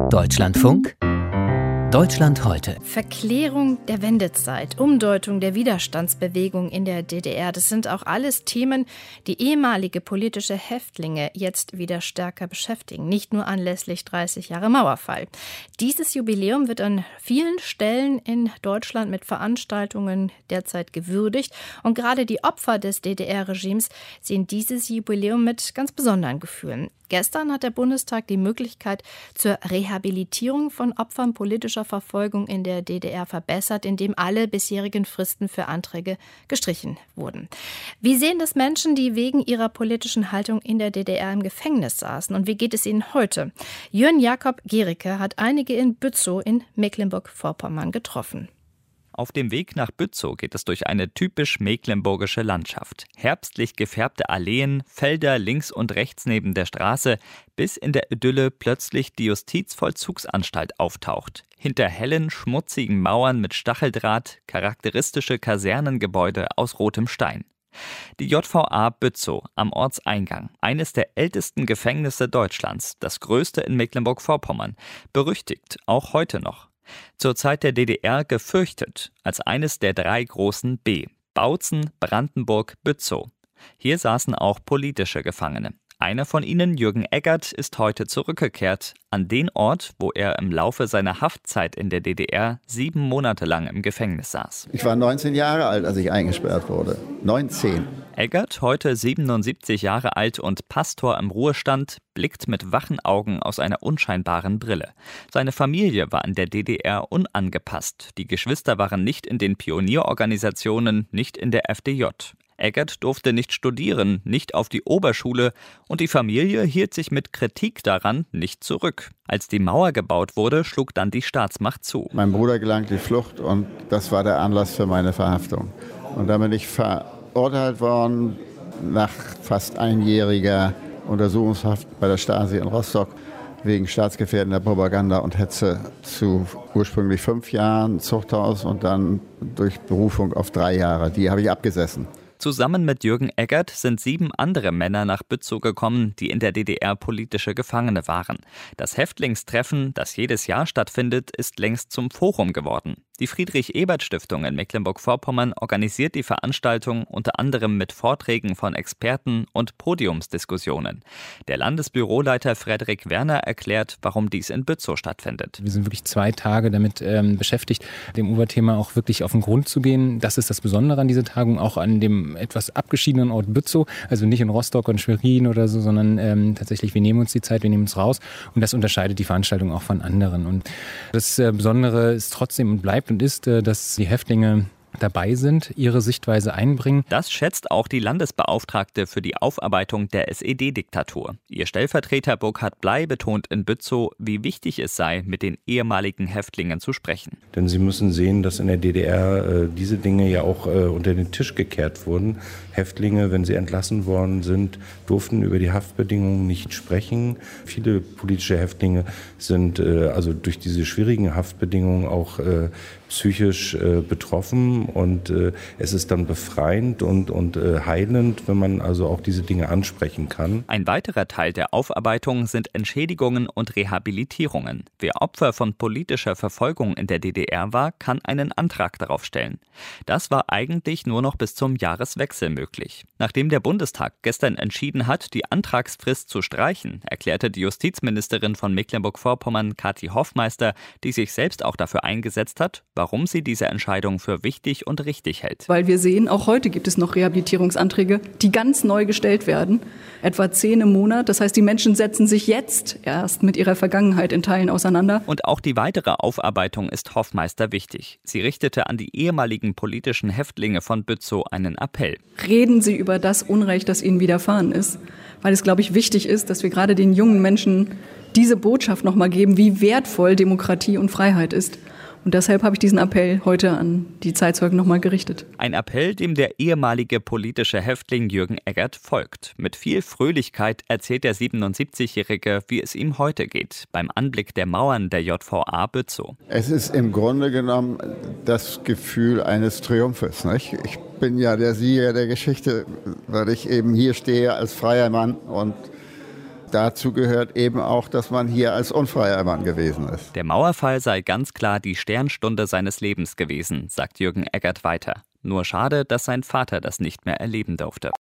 Deutschlandfunk Deutschland heute. Verklärung der Wendezeit, Umdeutung der Widerstandsbewegung in der DDR, das sind auch alles Themen, die ehemalige politische Häftlinge jetzt wieder stärker beschäftigen, nicht nur anlässlich 30 Jahre Mauerfall. Dieses Jubiläum wird an vielen Stellen in Deutschland mit Veranstaltungen derzeit gewürdigt und gerade die Opfer des DDR-Regimes sehen dieses Jubiläum mit ganz besonderen Gefühlen. Gestern hat der Bundestag die Möglichkeit zur Rehabilitierung von Opfern politischer Verfolgung in der DDR verbessert, indem alle bisherigen Fristen für Anträge gestrichen wurden. Wie sehen das Menschen, die wegen ihrer politischen Haltung in der DDR im Gefängnis saßen? Und wie geht es ihnen heute? Jörn Jakob Gericke hat einige in Bützow in Mecklenburg-Vorpommern getroffen. Auf dem Weg nach Bützow geht es durch eine typisch mecklenburgische Landschaft. Herbstlich gefärbte Alleen, Felder links und rechts neben der Straße, bis in der Idylle plötzlich die Justizvollzugsanstalt auftaucht. Hinter hellen, schmutzigen Mauern mit Stacheldraht, charakteristische Kasernengebäude aus rotem Stein. Die JVA Bützow am Ortseingang, eines der ältesten Gefängnisse Deutschlands, das größte in Mecklenburg-Vorpommern, berüchtigt auch heute noch. Zur Zeit der DDR gefürchtet als eines der drei großen B: Bautzen, Brandenburg, Bützow. Hier saßen auch politische Gefangene. Einer von ihnen, Jürgen Eggert, ist heute zurückgekehrt an den Ort, wo er im Laufe seiner Haftzeit in der DDR 7 Monate lang im Gefängnis saß. Ich war 19 Jahre alt, als ich eingesperrt wurde. 19. Eggert, heute 77 Jahre alt und Pastor im Ruhestand, blickt mit wachen Augen aus einer unscheinbaren Brille. Seine Familie war in der DDR unangepasst. Die Geschwister waren nicht in den Pionierorganisationen, nicht in der FDJ. Eggert durfte nicht studieren, nicht auf die Oberschule und die Familie hielt sich mit Kritik daran nicht zurück. Als die Mauer gebaut wurde, schlug dann die Staatsmacht zu. Mein Bruder gelang die Flucht und das war der Anlass für meine Verhaftung. Und da bin ich verurteilt worden nach fast einjähriger Untersuchungshaft bei der Stasi in Rostock wegen staatsgefährdender Propaganda und Hetze zu ursprünglich 5 Jahren Zuchthaus und dann durch Berufung auf 3 Jahre. Die habe ich abgesessen. Zusammen mit Jürgen Eggert sind 7 andere Männer nach Bützow gekommen, die in der DDR politische Gefangene waren. Das Häftlingstreffen, das jedes Jahr stattfindet, ist längst zum Forum geworden. Die Friedrich-Ebert-Stiftung in Mecklenburg-Vorpommern organisiert die Veranstaltung unter anderem mit Vorträgen von Experten und Podiumsdiskussionen. Der Landesbüroleiter Frederik Werner erklärt, warum dies in Bützow stattfindet. Wir sind wirklich 2 Tage damit beschäftigt, dem Oberthema auch wirklich auf den Grund zu gehen. Das ist das Besondere an dieser Tagung, auch an dem etwas abgeschiedenen Ort Bützow, also nicht in Rostock und Schwerin oder so, sondern tatsächlich, wir nehmen uns die Zeit, wir nehmen uns raus und das unterscheidet die Veranstaltung auch von anderen. Und das Besondere ist trotzdem und bleibt und ist, dass die Häftlinge dabei sind, ihre Sichtweise einbringen. Das schätzt auch die Landesbeauftragte für die Aufarbeitung der SED-Diktatur. Ihr Stellvertreter Burkhard Bley betont in Bützow, wie wichtig es sei, mit den ehemaligen Häftlingen zu sprechen. Denn Sie müssen sehen, dass in der DDR diese Dinge ja auch unter den Tisch gekehrt wurden. Häftlinge, wenn sie entlassen worden sind, durften über die Haftbedingungen nicht sprechen. Viele politische Häftlinge sind also durch diese schwierigen Haftbedingungen auch psychisch betroffen und es ist dann befreiend und heilend, wenn man also auch diese Dinge ansprechen kann. Ein weiterer Teil der Aufarbeitung sind Entschädigungen und Rehabilitierungen. Wer Opfer von politischer Verfolgung in der DDR war, kann einen Antrag darauf stellen. Das war eigentlich nur noch bis zum Jahreswechsel möglich. Nachdem der Bundestag gestern entschieden hat, die Antragsfrist zu streichen, erklärte die Justizministerin von Mecklenburg-Vorpommern, Kathi Hoffmeister, die sich selbst auch dafür eingesetzt hat, warum sie diese Entscheidung für wichtig und richtig hält. Weil wir sehen, auch heute gibt es noch Rehabilitierungsanträge, die ganz neu gestellt werden, etwa 10 im Monat. Das heißt, die Menschen setzen sich jetzt erst mit ihrer Vergangenheit in Teilen auseinander. Und auch die weitere Aufarbeitung ist Hoffmeister wichtig. Sie richtete an die ehemaligen politischen Häftlinge von Bützow einen Appell. Reden Sie über das Unrecht, das Ihnen widerfahren ist, weil es, glaube ich, wichtig ist, dass wir gerade den jungen Menschen diese Botschaft nochmal geben, wie wertvoll Demokratie und Freiheit ist. Und deshalb habe ich diesen Appell heute an die Zeitzeugen nochmal gerichtet. Ein Appell, dem der ehemalige politische Häftling Jürgen Eggert folgt. Mit viel Fröhlichkeit erzählt der 77-Jährige, wie es ihm heute geht, beim Anblick der Mauern der JVA Bützow. Es ist im Grunde genommen das Gefühl eines Triumphes, nicht? Ich bin ja der Sieger der Geschichte, weil ich eben hier stehe als freier Mann und Dazu gehört eben auch, dass man hier als unfreier Mann gewesen ist. Der Mauerfall sei ganz klar die Sternstunde seines Lebens gewesen, sagt Jürgen Eggert weiter. Nur schade, dass sein Vater das nicht mehr erleben durfte.